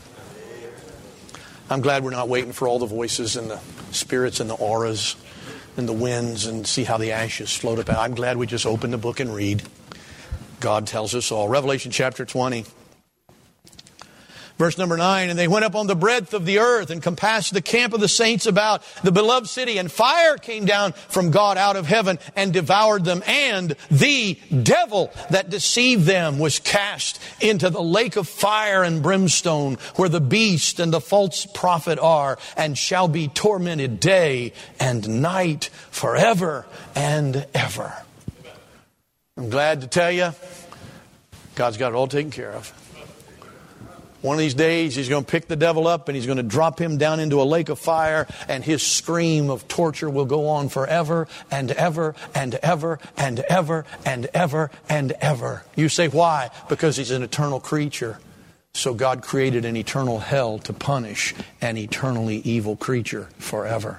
I'm glad we're not waiting for all the voices and the spirits and the auras and the winds and see how the ashes float up. I'm glad we just open the book and read. God tells us all. Revelation chapter 20. Verse number 9, and they went up on the breadth of the earth and compassed the camp of the saints about the beloved city. And fire came down from God out of heaven and devoured them. And the devil that deceived them was cast into the lake of fire and brimstone, where the beast and the false prophet are, and shall be tormented day and night forever and ever. I'm glad to tell you, God's got it all taken care of. One of these days, He's going to pick the devil up and He's going to drop him down into a lake of fire, and his scream of torture will go on forever and ever and ever and ever and ever and ever. You say, why? Because he's an eternal creature. So God created an eternal hell to punish an eternally evil creature forever.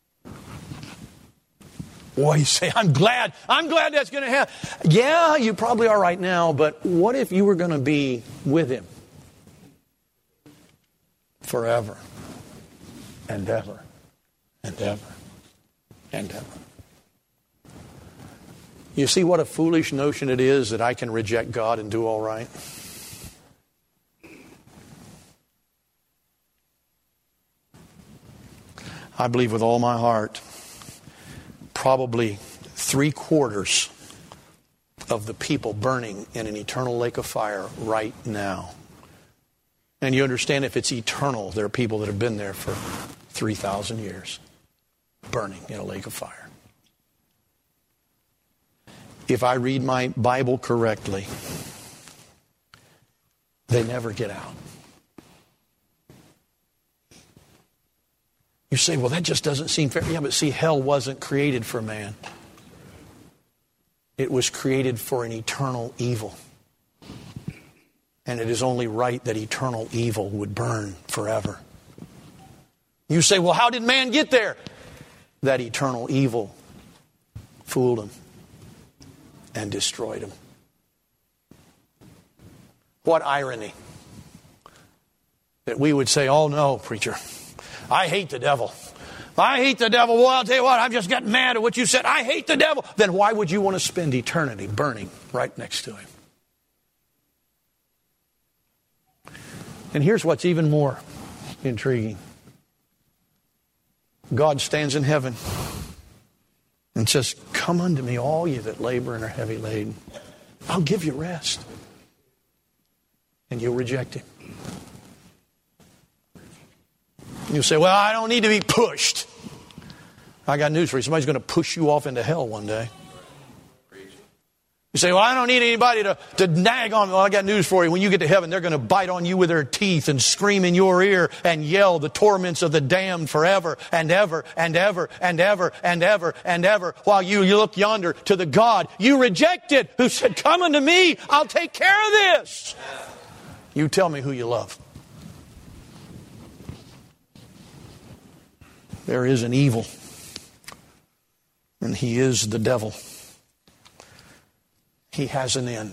Boy, you say, I'm glad that's going to happen. Yeah, you probably are right now, but what if you were going to be with Him? Forever and ever and ever and ever. You see what a foolish notion it is that I can reject God and do all right? I believe with all my heart, probably 3/4 of the people burning in an eternal lake of fire right now. And you understand, if it's eternal, there are people that have been there for 3,000 years, burning in a lake of fire. If I read my Bible correctly, they never get out. You say, well, that just doesn't seem fair. Yeah, but see, hell wasn't created for man. It was created for an eternal evil. And it is only right that eternal evil would burn forever. You say, well, how did man get there? That eternal evil fooled him and destroyed him. What irony that we would say, oh no, preacher, I hate the devil. I hate the devil. Well, I'll tell you what, I'm just getting mad at what you said. I hate the devil. Then why would you want to spend eternity burning right next to him? And here's what's even more intriguing. God stands in heaven and says, come unto me, all you that labor and are heavy laden. I'll give you rest. And you'll reject Him. You say, well, I don't need to be pushed. I got news for you. Somebody's going to push you off into hell one day. You say, well, I don't need anybody to nag on me. Well, I got news for you. When you get to heaven, they're going to bite on you with their teeth and scream in your ear and yell the torments of the damned forever and ever and ever and ever and ever and ever, while you look yonder to the God you rejected, who said, come unto me, I'll take care of this. You tell me who you love. There is an evil, and he is the devil. He has an end.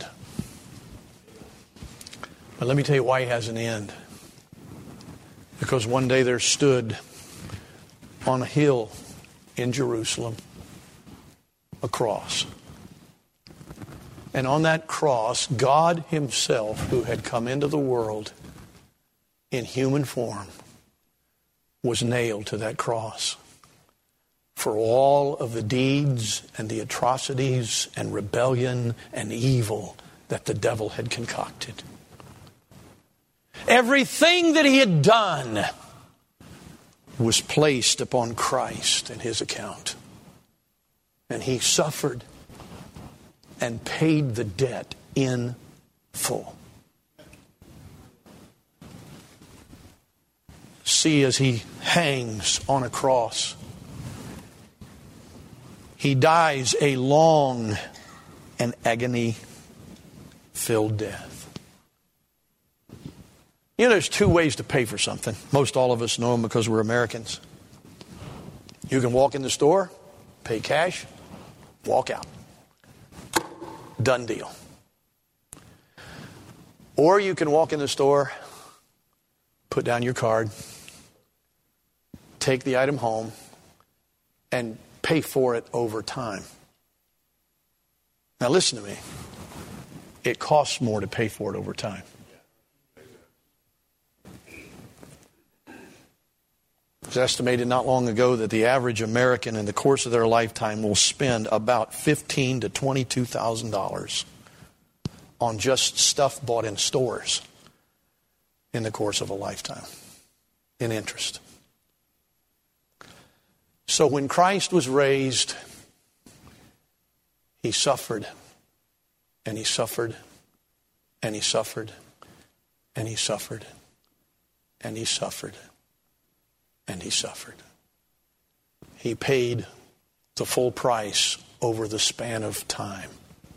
But let me tell you why He has an end. Because one day there stood on a hill in Jerusalem a cross. And on that cross, God Himself, who had come into the world in human form, was nailed to that cross for all of the deeds and the atrocities and rebellion and evil that the devil had concocted. Everything that he had done was placed upon Christ in His account. And He suffered and paid the debt in full. See, as He hangs on a cross, He dies a long and agony-filled death. You know, there's two ways to pay for something. Most all of us know them because we're Americans. You can walk in the store, pay cash, walk out. Done deal. Or you can walk in the store, put down your card, take the item home, and pay for it over time. Now listen to me. It costs more to pay for it over time. It was estimated not long ago that the average American in the course of their lifetime will spend about $15,000 to $22,000 on just stuff bought in stores in the course of a lifetime in interest. So when Christ was raised, He suffered, and He suffered, and He suffered, and He suffered, and He suffered, and He suffered. He paid the full price over the span of time.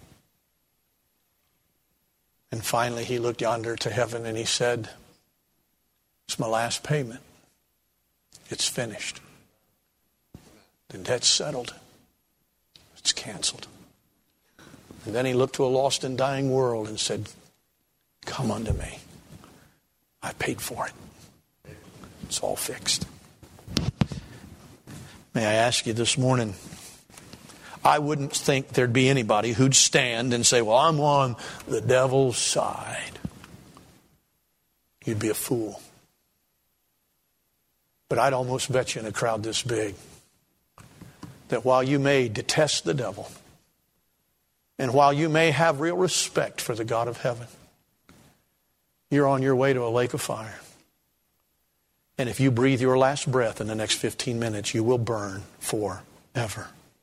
And finally He looked yonder to heaven and He said, "It's my last payment. It's finished. The debt's settled. It's canceled." And then He looked to a lost and dying world and said, "Come unto me. I paid for it. It's all fixed." May I ask you this morning, I wouldn't think there'd be anybody who'd stand and say, "Well, I'm on the devil's side." You'd be a fool. But I'd almost bet you in a crowd this big that while you may detest the devil, and while you may have real respect for the God of heaven, you're on your way to a lake of fire. And if you breathe your last breath in the next 15 minutes, you will burn forever.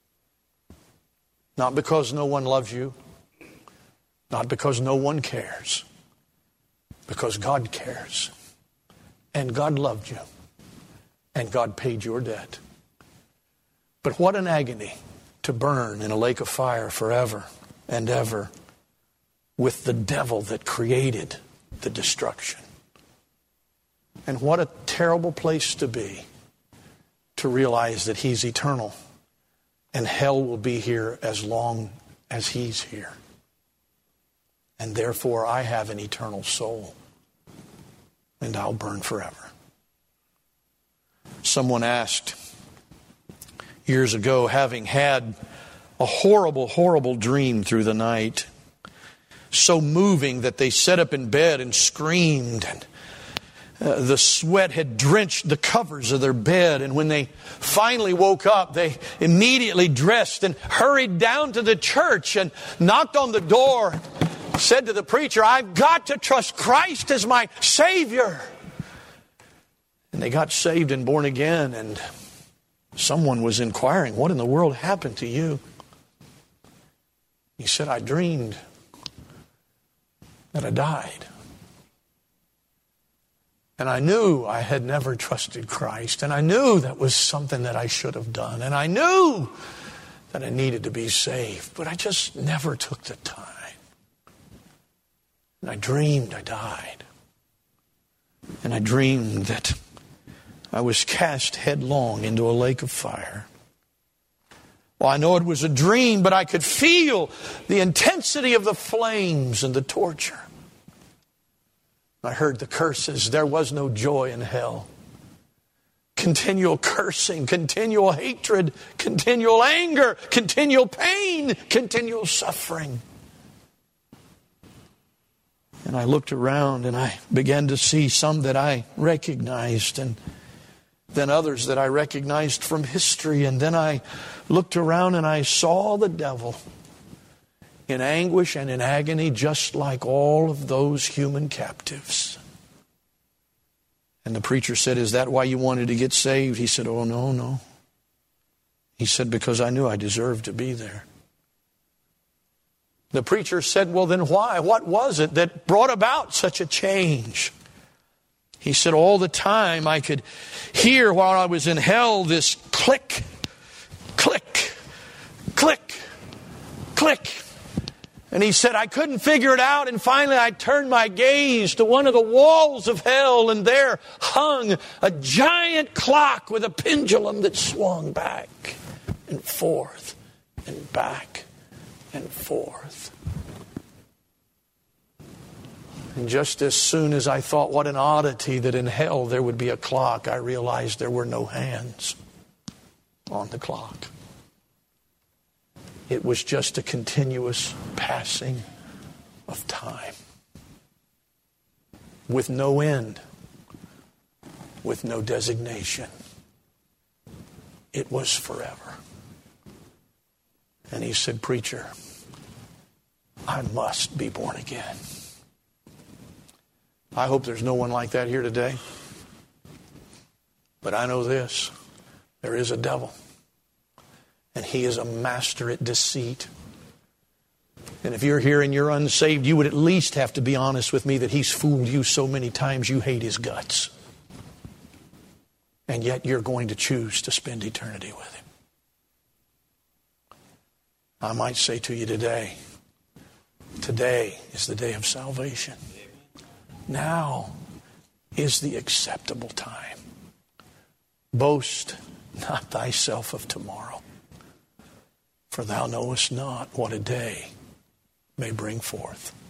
Not because no one loves you, not because no one cares, because God cares. And God loved you. And God paid your debt. But what an agony to burn in a lake of fire forever and ever with the devil that created the destruction. And what a terrible place to be, to realize that He's eternal and hell will be here as long as He's here. And therefore I have an eternal soul and I'll burn forever. Someone asked years ago, having had a horrible, horrible dream through the night, so moving that they sat up in bed and screamed, and the sweat had drenched the covers of their bed. And when they finally woke up, they immediately dressed and hurried down to the church and knocked on the door, said to the preacher, "I've got to trust Christ as my Savior." And they got saved and born again. And someone was inquiring, "What in the world happened to you?" He said, "I dreamed that I died. And I knew I had never trusted Christ. And I knew that was something that I should have done. And I knew that I needed to be saved. But I just never took the time. And I dreamed I died. And I dreamed that I was cast headlong into a lake of fire. Well, I know it was a dream, but I could feel the intensity of the flames and the torture. I heard the curses. There was no joy in hell. Continual cursing, continual hatred, continual anger, continual pain, continual suffering. And I looked around and I began to see some that I recognized, and then others that I recognized from history. And then I looked around and I saw the devil in anguish and in agony, just like all of those human captives. And the preacher said, "Is that why you wanted to get saved?" He said, "Oh, no. He said, "Because I knew I deserved to be there." The preacher said, "Well, then why? What was it that brought about such a change?" He said, "All the time I could hear while I was in hell this click, click, click, click." And he said, "I couldn't figure it out, and finally I turned my gaze to one of the walls of hell, and there hung a giant clock with a pendulum that swung back and forth and back and forth." And just as soon as I thought, what an oddity that in hell there would be a clock, I realized there were no hands on the clock. It was just a continuous passing of time, with no end, with no designation. It was forever. And he said, "Preacher, I must be born again." I hope there's no one like that here today. But I know this: there is a devil. And he is a master at deceit. And if you're here and you're unsaved, you would at least have to be honest with me that he's fooled you so many times you hate his guts. And yet you're going to choose to spend eternity with him. I might say to you today is the day of salvation. Now is the acceptable time. Boast not thyself of tomorrow, for thou knowest not what a day may bring forth.